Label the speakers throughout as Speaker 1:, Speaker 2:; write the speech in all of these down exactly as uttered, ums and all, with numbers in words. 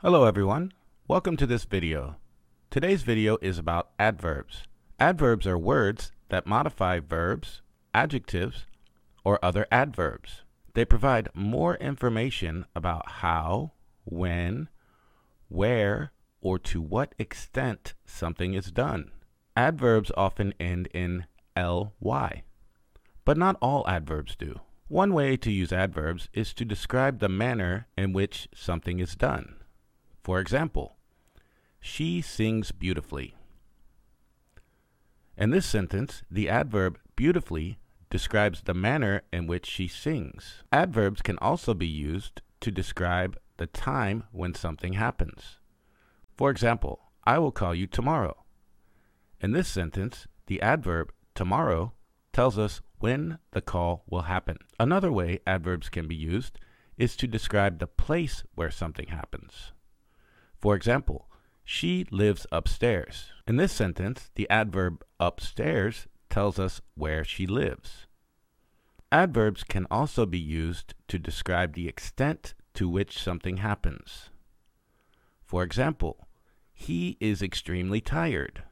Speaker 1: Hello everyone, welcome to this video. Today's video is about adverbs. Adverbs are words that modify verbs, adjectives, or other adverbs. They provide more information about how, when, where, or to what extent something is done. Adverbs often end in ly, but not all adverbs do. One way to use adverbs is to describe the manner in which something is done. For example, she sings beautifully. In this sentence, the adverb beautifully describes the manner in which she sings. Adverbs can also be used to describe the time when something happens. For example, I will call you tomorrow. In this sentence, the adverb tomorrow tells us when the call will happen. Another way adverbs can be used is to describe the place where something happens. For example, she lives upstairs. In this sentence, the adverb upstairs tells us where she lives. Adverbs can also be used to describe the extent to which something happens. For example, he is extremely tired.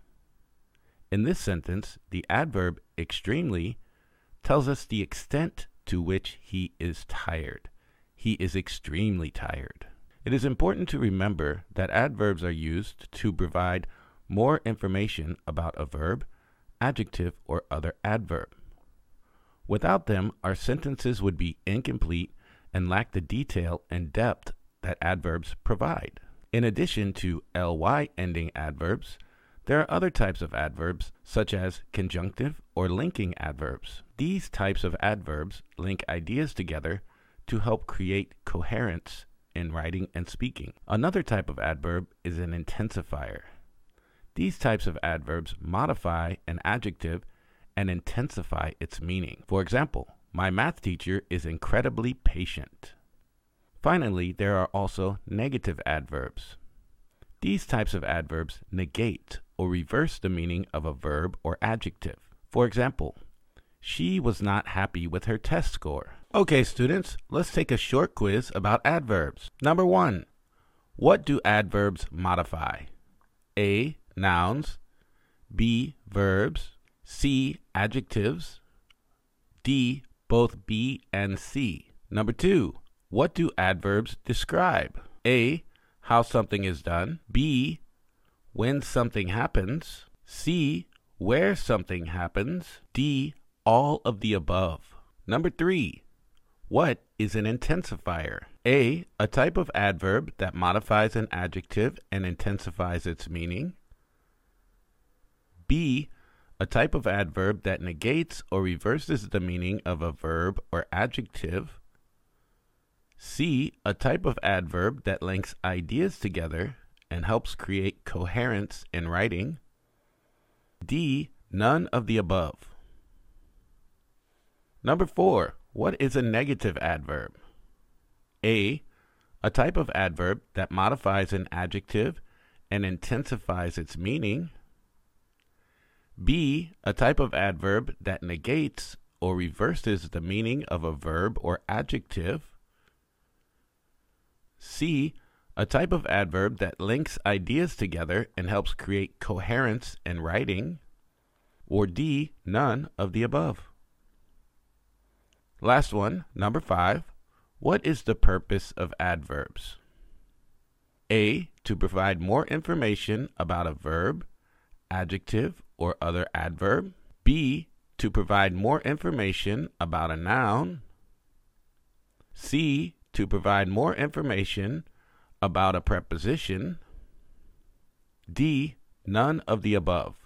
Speaker 1: In this sentence, the adverb extremely tells us the extent to which he is tired. He is extremely tired. It is important to remember that adverbs are used to provide more information about a verb, adjective, or other adverb. Without them, our sentences would be incomplete and lack the detail and depth that adverbs provide. In addition to ly ending adverbs, there are other types of adverbs, such as conjunctive or linking adverbs. These types of adverbs link ideas together to help create coherence in writing and speaking. Another type of adverb is an intensifier. These types of adverbs modify an adjective and intensify its meaning. For example, my math teacher is incredibly patient. Finally, there are also negative adverbs. These types of adverbs negate or reverse the meaning of a verb or adjective. For example, she was not happy with her test score. Okay, students, let's take a short quiz about adverbs. Number one, what do adverbs modify? A, nouns, B, verbs, C, adjectives, D, both B and C. Number two, what do adverbs describe? A, how something is done, B, when something happens, C, where something happens, D, all of the above. Number three, what is an intensifier? A, a type of adverb that modifies an adjective and intensifies its meaning. B, a type of adverb that negates or reverses the meaning of a verb or adjective. C, a type of adverb that links ideas together and helps create coherence in writing. D, none of the above. Number four, what is a negative adverb? A, a type of adverb that modifies an adjective and intensifies its meaning. B, a type of adverb that negates or reverses the meaning of a verb or adjective. C, a type of adverb that links ideas together and helps create coherence in writing. Or D, none of the above. Last one, number five. What is the purpose of adverbs? A, to provide more information about a verb, adjective, or other adverb. B, to provide more information about a noun. C, to provide more information about a preposition. D, none of the above.